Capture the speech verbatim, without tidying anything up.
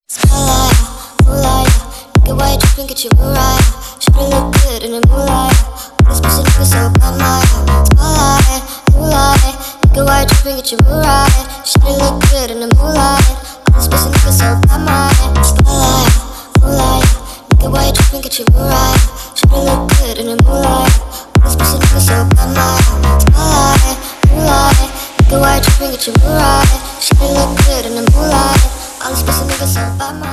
Spotlight, moonlight, nigga, why you tripping? Get your Mariah. Should've look good in the moonlight. All this pussy nigga so bad, my spotlight, moonlight, nigga, why you tripping? Get your Mariah. Should've look good in the moonlight. All this pussy nigga so bad, my spotlight, moonlight, nigga, why you tripping? Get your Mariah. Should've look good in the moonlight. All this pussy nigga so bad, my spotlight, moonlight, nigga, why you tripping? Get your Mariah. Should've look good in the moonlight. All this pussy nigga so bad, my